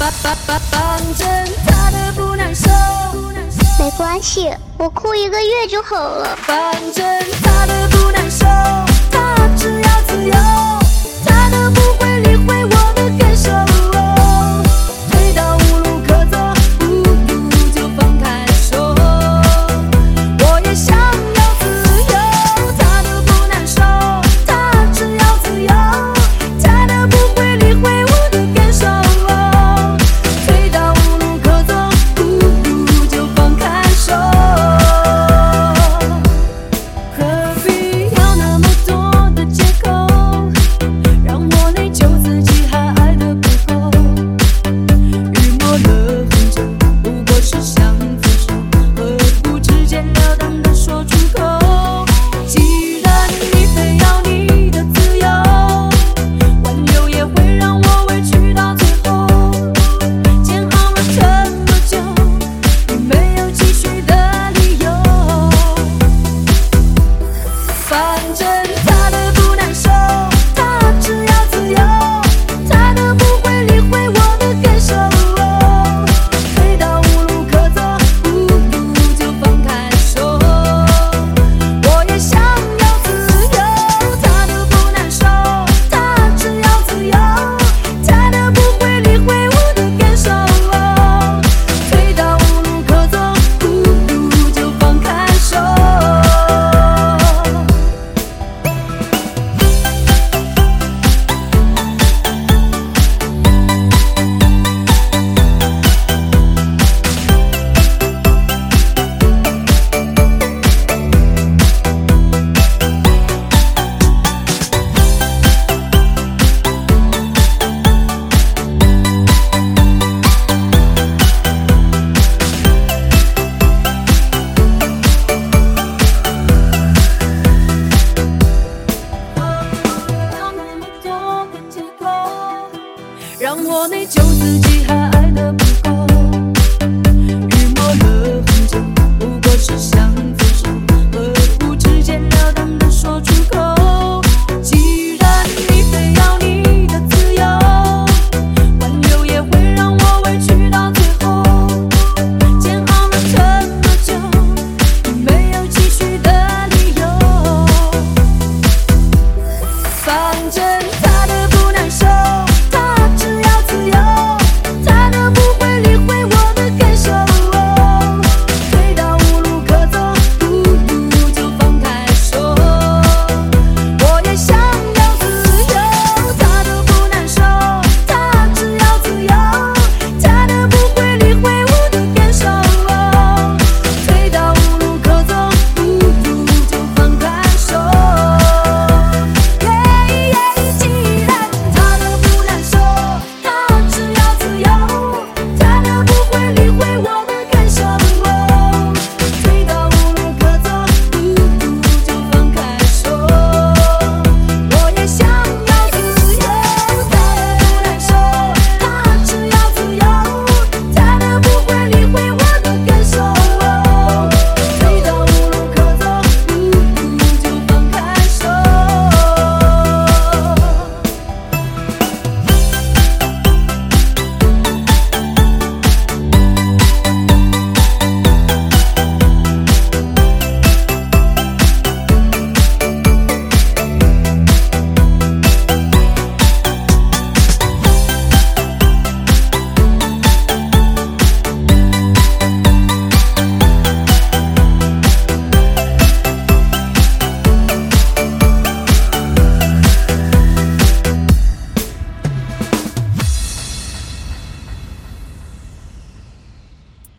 反正他的不难受， 没关系，我哭1个月就好了。 反正他的不难受，他只要自由，他都不会理会我的感受。推到无路可走，不如就放开手。我也想要自由，他都不难受，他只要自由，他都不会理会我的感受。推到无路可走，不如就放开手。何必要那么多的借口，让我内疚自己还爱得不够。预谋了很久，不过是想分手，何不直截了当的说出口？既然你非要你的自由，挽留也会让我委屈到最后。煎熬了这么久，你没有继续的理由。反正他的不难受，他只要自由，他都不会理会我的感受。推到无路可走，不如就放开手。我也想要自由，他都不难受，他只要自由，他都不会理会我的感受。推到无路可走，不如就放开手。要那么多的借口，让我内疚自己还爱得不够。